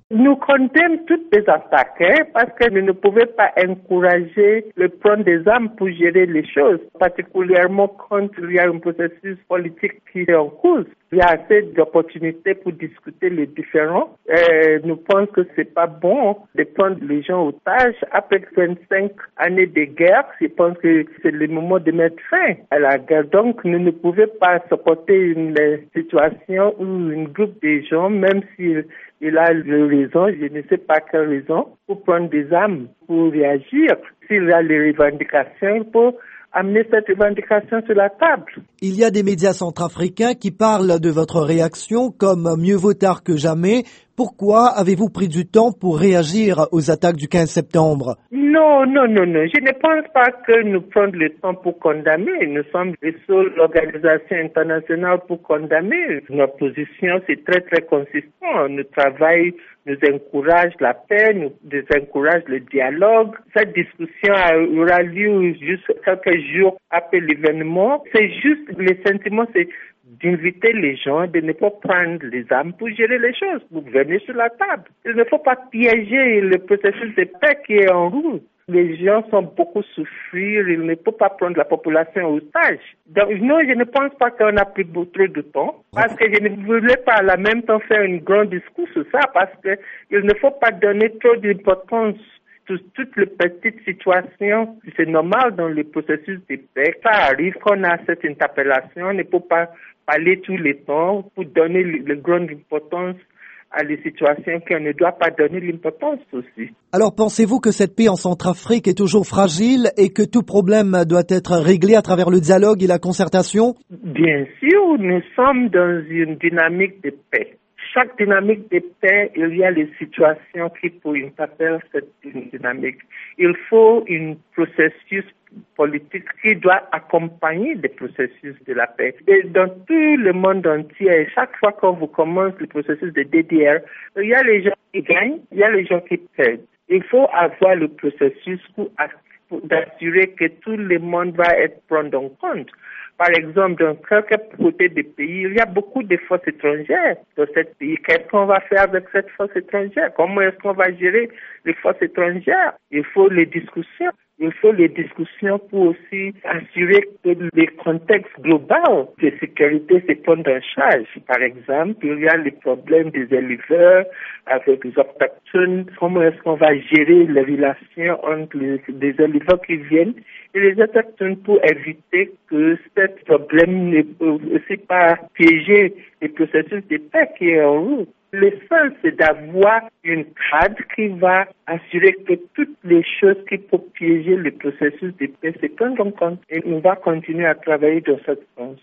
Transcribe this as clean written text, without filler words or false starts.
Nous condamnons toutes les attaques parce que nous ne pouvons pas encourager le prendre des armes pour gérer les choses, particulièrement quand il y a un processus politique qui est en cours. Il y a assez d'opportunités pour discuter les différends. Nous pensons que c'est pas bon de prendre les gens otages. Après 25 années de guerre, je pense que c'est le moment de mettre fin à la guerre. Donc, nous ne pouvons pas supporter une situation où un groupe de gens, même s'il a le raison, je ne sais pas quelle raison, pour prendre des armes, pour réagir. S'il y a les revendications, il faut amener cette revendication sur la table. Il y a des médias centrafricains qui parlent de votre réaction comme mieux vaut tard que jamais. Pourquoi avez-vous pris du temps pour réagir aux attaques du 15 septembre? Non. Je ne pense pas que nous prenions le temps pour condamner. Nous sommes les seules organisations internationales pour condamner. Notre position, c'est très, très consistant. Nous travaillons, nous encourage la paix, nous encourage le dialogue. Cette discussion aura lieu juste quelques jours après l'événement. C'est juste, le sentiment, c'est d'inviter les gens de ne pas prendre les armes pour gérer les choses, pour venir sur la table. Il ne faut pas piéger le processus de paix qui est en route. Les gens sont beaucoup souffrir, il ne faut pas prendre la population au otage. Donc non, je ne pense pas qu'on a pris trop de temps, parce que je ne voulais pas à la même temps faire une grande discours sur ça, parce que il ne faut pas donner trop d'importance toutes les petites situations. C'est normal dans le processus de paix. Ça arrive qu'on a cette interpellation, on ne peut pas parler tout le temps pour donner la grande importance à des situations qu'on ne doit pas donner l'importance aussi. Alors pensez-vous que cette paix en Centrafrique est toujours fragile et que tout problème doit être réglé à travers le dialogue et la concertation? Bien sûr, nous sommes dans une dynamique de paix. Chaque dynamique de paix, il y a les situations qui peuvent interpeller cette dynamique. Il faut un processus politique qui doit accompagner le processus de la paix. Et dans tout le monde entier, chaque fois qu'on vous commence le processus de DDR, il y a les gens qui gagnent, il y a les gens qui perdent. Il faut avoir le processus pour d'assurer que tout le monde va être pris en compte. Par exemple, dans quelques côtés des pays, il y a beaucoup de forces étrangères dans ce pays. Qu'est-ce qu'on va faire avec cette force étrangère? Comment est-ce qu'on va gérer les forces étrangères? Il faut les discussions. Il faut les discussions pour aussi assurer que le contexte global de sécurité se prend en charge. Par exemple, il y a les problèmes des éleveurs avec les autochtones. Comment est-ce qu'on va gérer les relations entre les éleveurs qui viennent et les autochtones pour éviter que ce problème ne peut aussi pas piéger le processus de paix qui est en route. Le seul, c'est d'avoir une cadre qui va assurer que toutes les choses qui peuvent piéger le processus de paix se prennent en compte. Et on va continuer à travailler dans cette sens.